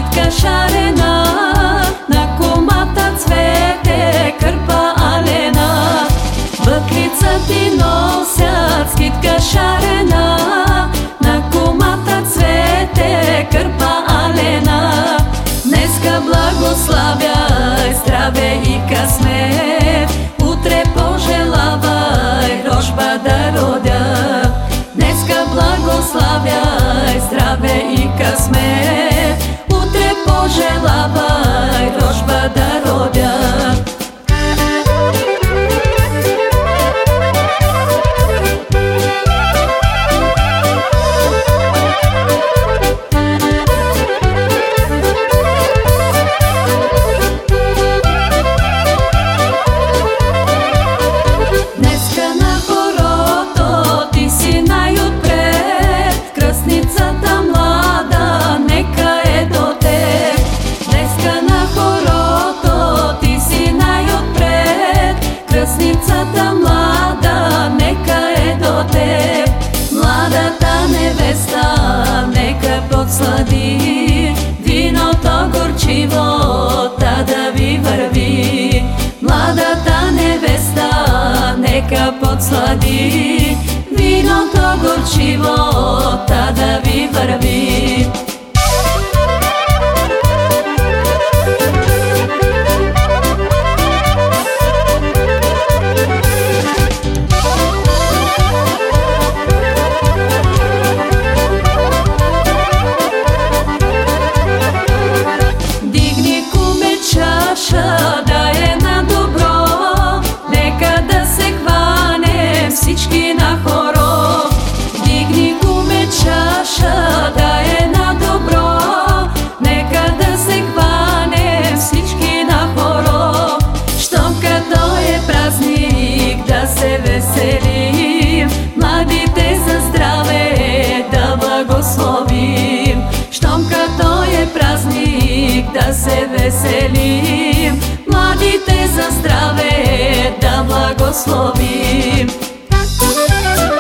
скитка шарена, на комата цвете кърпа алена. Бъклица ти носят, скитка шарена, на комата цвете кърпа алена. Днеска благославяй здраве и късмет, утре пожелавай рожба да родя. Днеска благославяй здраве и късмет, утре пожелавай рожба да родя. Кръстницата млада, нека е до теб. Младата невеста, нека подслади виното горчиво, та да ви върви. Младата невеста, нека подслади виното горчиво, та да ви върви. Да е на добро, нека да се хванем всички на хоро. Дигни, куме, чаша, да е на добро, нека да се хванем всички на хоро. Щом като е празник, да се веселим, младите за здраве да благословим. Щом като е празник, да се веселим, младите за здраве да благословим.